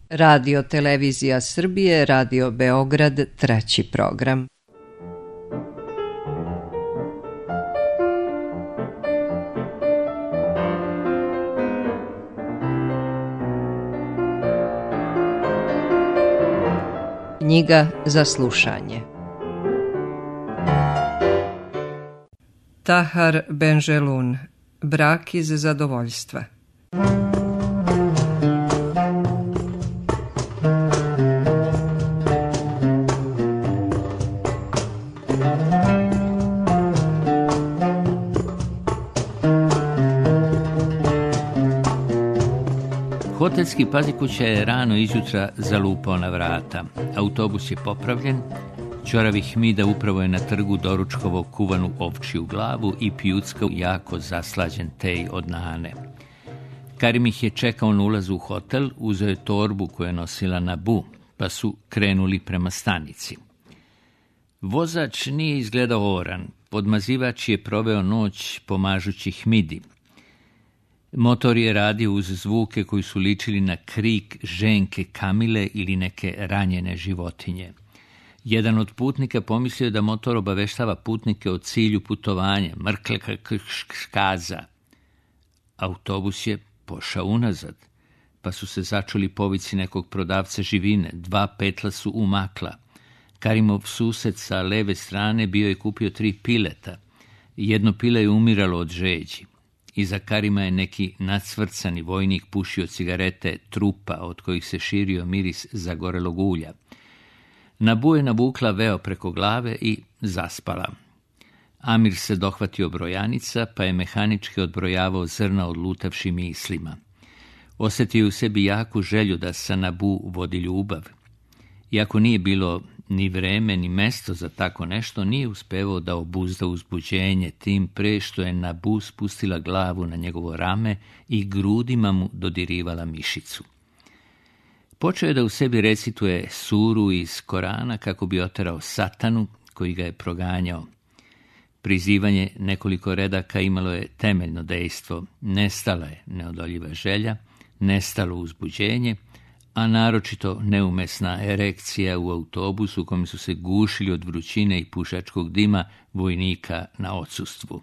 Radio Televizija Srbije, Radio Beograd, 3. program. Knjiga za slušanje. Tahar Benjelun, Brak iz zadovoljstva. Hotelski pazikuća je rano izjutra zalupao na vrata. Autobus je popravljen, ćoravi Hmida upravo je na trgu doručkovao kuvanu ovčju glavu i pijuckao jako zaslađen tej od nane. Karim ih je čekao na ulazu u hotel, uzeo je torbu koju je nosila Nabu, pa su krenuli prema stanici. Vozač nije izgledao oran, podmazivač je proveo noć pomažući Hmidi. Motor je radio uz zvuke koji su ličili na krik ženke Kamile ili neke ranjene životinje. Jedan od putnika pomislio da motor obaveštava putnike o cilju putovanja, mrkleka kaza. Autobus je pošao unazad, pa su se začuli povici nekog prodavca živine, 2 petla su umakla. Karimov sused sa leve strane bio je kupio 3 pileta. Jedno pile je umiralo od žeđi. Iza Karima je neki nacvrcani vojnik pušio cigarete trupa od kojih se širio miris zagorelog ulja. Nabu je nabukla veo preko glave i zaspala. Amir se dohvatio brojanica, pa je mehanički odbrojavao zrna odlutavši mislima. Osjetio u sebi jaku želju da sa Nabu vodi ljubav. Iako nije bilo ni vreme ni mesto za tako nešto, nije uspevao da obuzda uzbuđenje, tim pre što je Nabu spustila glavu na njegovo rame i grudima mu dodirivala mišicu. Počeo je da u sebi recituje suru iz Korana kako bi oterao satanu koji ga je proganjao. Prizivanje nekoliko redaka imalo je temeljno dejstvo. Nestala je neodoljiva želja, nestalo uzbuđenje, a naročito neumesna erekcija u autobusu u kojem su se gušili od vrućine i pušačkog dima vojnika na odsustvu.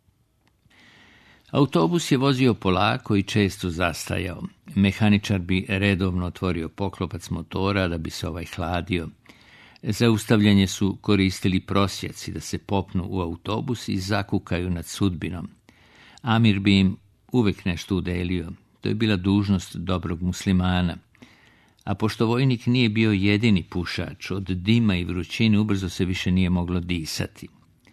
Autobus je vozio polako i često zastajao. Mehaničar bi redovno otvorio poklopac motora da bi se ovaj hladio. Zaustavljanje su koristili prosjaci da se popnu u autobus i zakukaju nad sudbinom. Amir bi im uvek nešto udelio. To je bila dužnost dobrog muslimana. A pošto vojnik nije bio jedini pušač, od dima i vrućine ubrzo se više nije moglo disati.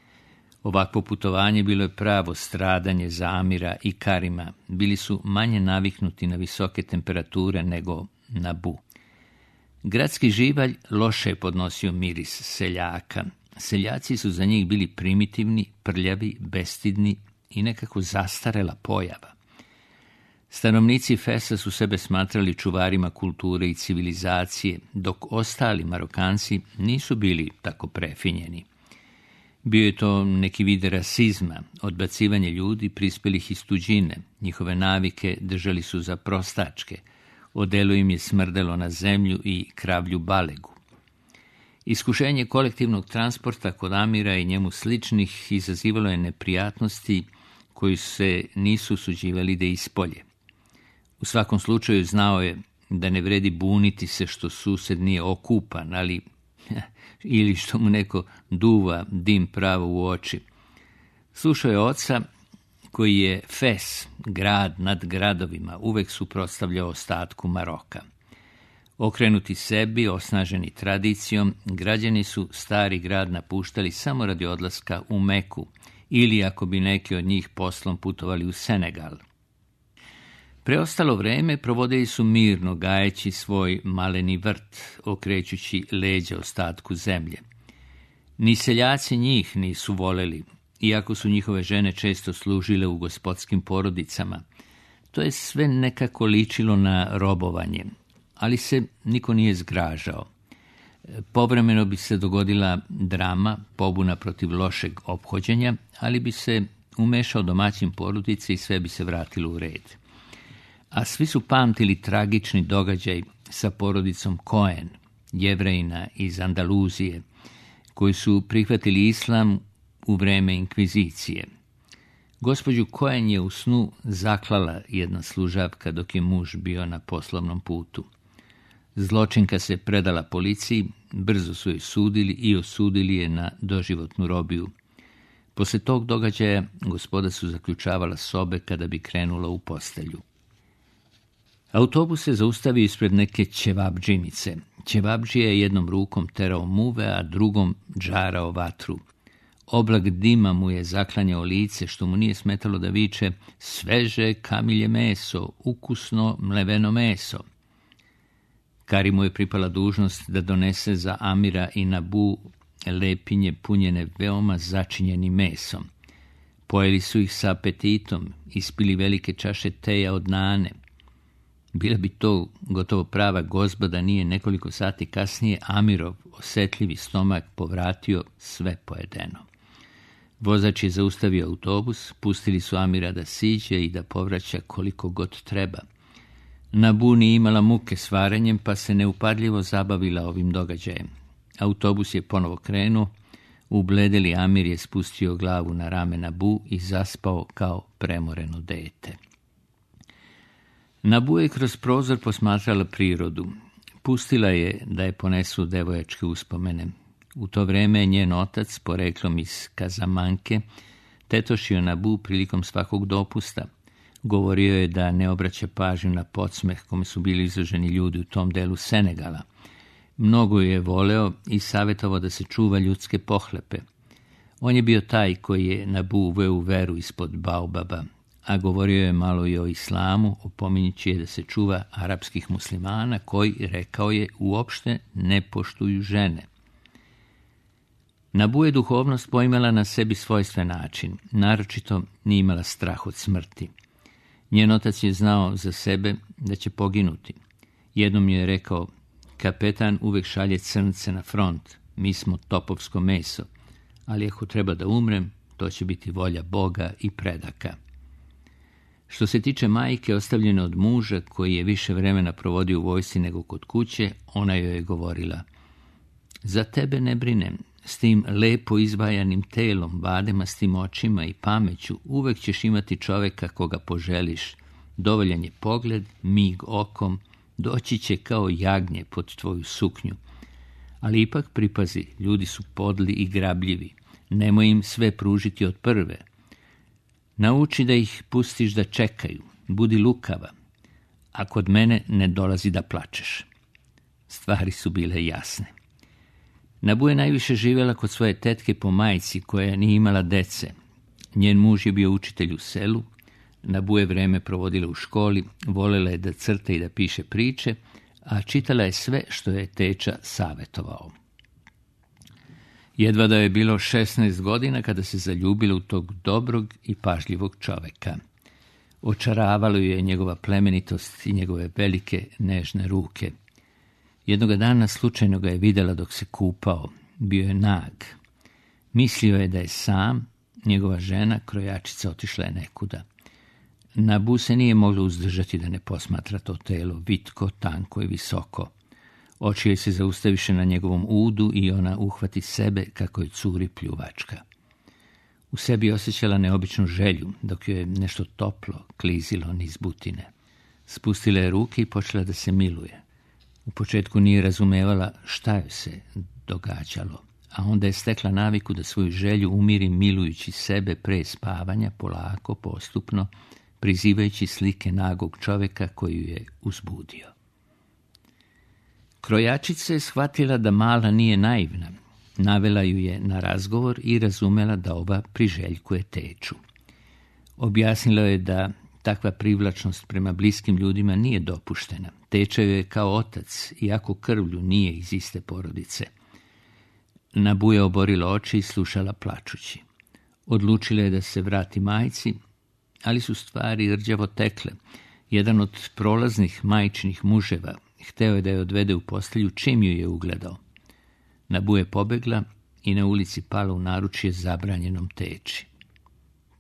Ovakvo putovanje bilo je pravo stradanje za Amira i Karima. Bili su manje naviknuti na visoke temperature nego Nabu. Gradski živalj loše je podnosio miris seljaka. Seljaci su za njih bili primitivni, prljavi, bestidni i nekako zastarela pojava. Stanovnici Fesa su sebe smatrali čuvarima kulture i civilizacije, dok ostali Marokanci nisu bili tako prefinjeni. Bio je to neki vid rasizma, odbacivanje ljudi prispelih iz tuđine, njihove navike držali su za prostačke, odelo im je smrdelo na zemlju i kravlju balegu. Iskušenje kolektivnog transporta kod Amira i njemu sličnih izazivalo je neprijatnosti koji se nisu usuđivali da ispolje. U svakom slučaju znao je da ne vredi buniti se što sused nije okupan, ali ili što mu neko duva dim pravo u oči. Slušao je oca koji je Fes, grad nad gradovima, uvek suprotstavljao ostatku Maroka. Okrenuti sebi, osnaženi tradicijom, građani su stari grad napuštali samo radi odlaska u Meku ili ako bi neki od njih poslom putovali u Senegal. Preostalo vreme provodili su mirno gajeći svoj maleni vrt, okrećući leđa ostatku zemlje. Ni seljaci njih nisu voleli, iako su njihove žene često služile u gospodskim porodicama. To je sve nekako ličilo na robovanje, ali se niko nije zgražao. Povremeno bi se dogodila drama, pobuna protiv lošeg ophođenja, ali bi se umešao domaćin porodice i sve bi se vratilo u red. A svi su pamtili tragični događaj sa porodicom Cohen, Jevrejina iz Andaluzije, koji su prihvatili islam u vreme inkvizicije. Gospođu Cohen je u snu zaklala jedna služavka dok je muž bio na poslovnom putu. Zločinka se predala policiji, brzo su joj sudili i osudili je na doživotnu robiju. Poslije tog događaja gospoda su zaključavala sobe kada bi krenula u postelju. Autobus se zaustavio ispred neke ćevabdžinice. Ćevabdžija je jednom rukom terao muve, a drugom džarao vatru. Oblak dima mu je zaklanjao lice, što mu nije smetalo da viče: sveže kamilje meso, ukusno mleveno meso. Kari mu je pripala dužnost da donese za Amira i Nabu lepinje punjene veoma začinjenim mesom. Pojeli su ih sa apetitom, ispili velike čaše teja od nane. Bila bi to gotovo prava gozba da nije nekoliko sati kasnije Amirov osjetljivi stomak povratio sve pojedeno. Vozač je zaustavio autobus, pustili su Amira da siđe i da povraća koliko god treba. Nabu nije imala muke s varenjem, pa se neupadljivo zabavila ovim događajem. Autobus je ponovo krenuo, ubledeli Amir je spustio glavu na rame Nabu i zaspao kao premoreno dete. Nabu je kroz prozor posmatrala prirodu. Pustila je da je ponesu devojačke uspomene. U to vreme je njen otac, poreklom iz Kazamanke, tetošio Nabu prilikom svakog dopusta. Govorio je da ne obraća pažnju na podsmeh kome su bili izloženi ljudi u tom delu Senegala. Mnogo je voleo i savjetovao da se čuva ljudske pohlepe. On je bio taj koji je Nabu uveo u veru ispod baobaba, a govorio je malo i o islamu, opominjući je da se čuva arapskih muslimana koji, rekao je, uopšte ne poštuju žene. Nabu je duhovnost poimala na sebi svojstven način, naročito nije imala strah od smrti. Njen otac je znao za sebe da će poginuti. Jednom je rekao: kapetan uvek šalje crnce na front, mi smo topovsko meso, ali ako treba da umrem, to će biti volja Boga i predaka. Što se tiče majke ostavljene od muža, koji je više vremena provodio u vojsci nego kod kuće, ona joj je govorila: za tebe ne brinem, s tim lepo izvajanim telom, vademastim očima i pameću uvek ćeš imati čoveka koga poželiš. Dovoljan je pogled, mig okom, doći će kao jagnje pod tvoju suknju. Ali ipak pripazi, ljudi su podli i grabljivi. Nemoj im sve pružiti od prve. Nauči da ih pustiš da čekaju. Budi lukava. A kod mene ne dolazi da plačeš. Stvari su bile jasne. Nabu je najviše živjela kod svoje tetke po majci, koja nije imala dece. Njen muž je bio učitelj u selu. Nabu je vreme provodila u školi, volela je da crta i da piše priče, a čitala je sve što je teča savjetovao. Jedva da je bilo 16 godina kada se zaljubila u tog dobrog i pažljivog čoveka. Očaravalo je njegova plemenitost i njegove velike nežne ruke. Jednoga dana slučajno ga je vidjela dok se kupao. Bio je nag. Mislio je da je sam, njegova žena, krojačica, otišla je nekuda. Nabu se nije mogla uzdržati da ne posmatra to telo, vitko, tanko i visoko. Oči joj se zaustaviše na njegovom udu i ona uhvati sebe kako je curi pljuvačka. U sebi osjećala neobičnu želju, dok joj je nešto toplo klizilo niz butine. Spustila je ruke i počela da se miluje. U početku nije razumevala šta joj se događalo, a onda je stekla naviku da svoju želju umiri milujući sebe pre spavanja, polako, postupno, prizivajući slike nagog čovjeka koji ju je uzbudio. Krojačica je shvatila da mala nije naivna. Navela ju je na razgovor i razumela da ova priželjkuje teču. Objasnila je da takva privlačnost prema bliskim ljudima nije dopuštena. Teča joj je kao otac, iako krvlju nije iz iste porodice. Nabu je oborila oči i slušala plačući. Odlučila je da se vrati majci, ali su stvari rđavo tekle. Jedan od prolaznih majčinih muževa hteo je da je odvede u postelju čim ju je ugledao. Nabu je pobegla i na ulici pala u naručje zabranjenom teči.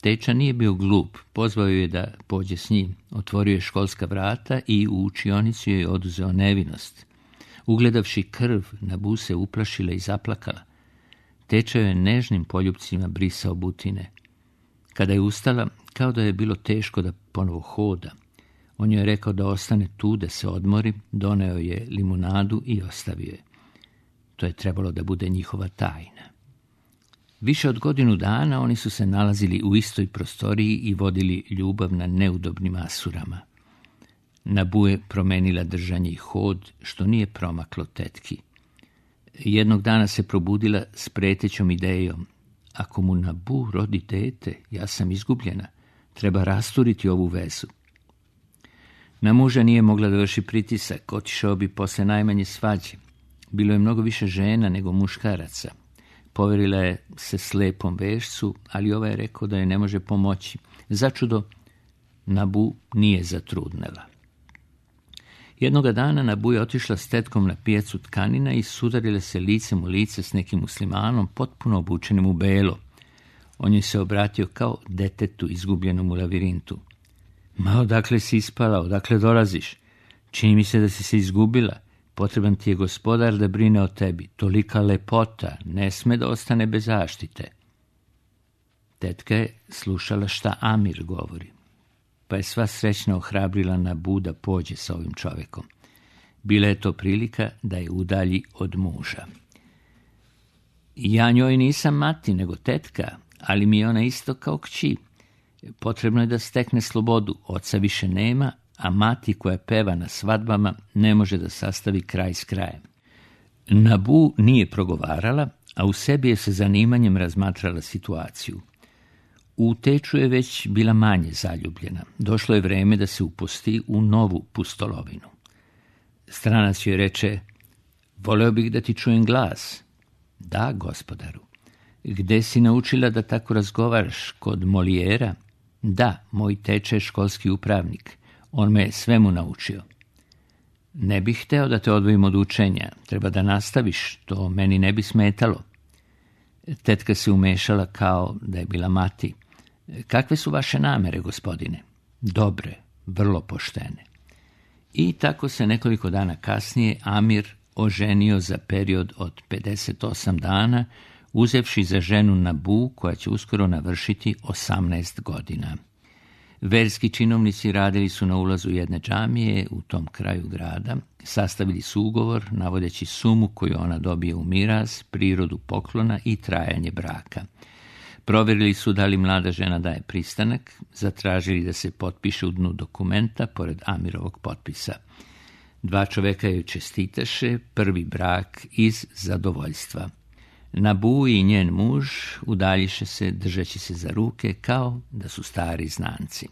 Teča nije bio glup, pozvao je da pođe s njim, otvorio je školska vrata i u učionicu je oduzeo nevinost. Ugledavši krv, Nabu se uplašila i zaplakala. Teča je nežnim poljupcima brisao butine. Kada je ustala, kao da je bilo teško da ponovo hoda. On joj je rekao da ostane tu, da se odmori, doneo je limunadu i ostavio je. To je trebalo da bude njihova tajna. Više od godinu dana oni su se nalazili u istoj prostoriji i vodili ljubav na neudobnim asurama. Nabu je promenila držanje i hod, što nije promaklo tetki. Jednog dana se probudila s pretećom idejom. Ako mu Nabu rodi dete, ja sam izgubljena. Treba rasturiti ovu vezu. Na muža nije mogla da vrši pritisak, otišao bi posle najmanje svađe. Bilo je mnogo više žena nego muškaraca. Poverila je se slepom vešcu, ali ovaj je rekao da joj ne može pomoći. Začudo, Nabu nije zatrudnela. Jednoga dana Nabu je otišla s tetkom na pijacu tkanina i sudarila se licem u lice s nekim muslimanom, potpuno obučenim u belo. On joj se obratio kao detetu izgubljenom u lavirintu. Ma, odakle si ispala, odakle dolaziš? Čini mi se da si se izgubila. Potreban ti je gospodar da brine o tebi. Tolika lepota ne sme da ostane bez zaštite. Tetka je slušala šta Amir govori, pa je sva srećna ohrabrila Nabu da pođe sa ovim čovekom. Bila je to prilika da je udalji od muža. Ja njoj nisam mati, nego tetka, ali mi je ona isto kao kći. Potrebno je da stekne slobodu, oca više nema, a mati koja peva na svadbama ne može da sastavi kraj s krajem. Nabu nije progovarala, a u sebi je sa zanimanjem razmatrala situaciju. U Teču je već bila manje zaljubljena. Došlo je vreme da se upusti u novu pustolovinu. Stranac joj reče, voleo bih da ti čujem glas. Da, gospodaru. Gde si naučila da tako razgovaraš, kod Molijera? Da, moj Teča je školski upravnik. On me svemu naučio. Ne bih hteo da te odvojim od učenja. Treba da nastaviš, to meni ne bi smetalo. Tetka se umešala kao da je bila mati. Kakve su vaše namere, gospodine? Dobre, vrlo poštene. I tako se nekoliko dana kasnije Amir oženio za period od 58 dana, uzevši za ženu Nabu, koja će uskoro navršiti 18 godina. Verski činovnici radili su na ulazu jedne džamije u tom kraju grada, sastavili su ugovor navodeći sumu koju ona dobije u miraz, prirodu poklona i trajanje braka. Provjerili su da li mlada žena daje pristanak, zatražili da se potpiše u dnu dokumenta pored Amirovog potpisa. Dva čoveka joj čestitaše, prvi brak iz zadovoljstva. Nabu i njen muž udaljiše se držeći se za ruke kao da su stari znanci.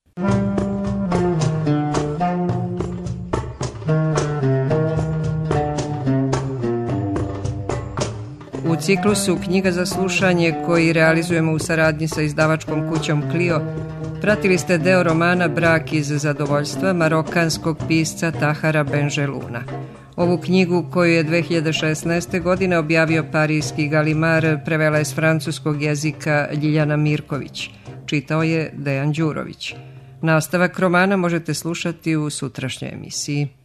U ciklusu Knjiga za slušanje koji realizujemo u saradnji sa izdavačkom kućom Clio, pratili ste deo romana Brak iz zadovoljstva marokanskog pisca Tahara Benjeluna. Ovu knjigu, koju je 2016. godine objavio parijski Galimar, prevela je s francuskog jezika Ljiljana Mirković. Čitao je Dejan Đurović. Nastavak romana možete slušati u sutrašnjoj emisiji.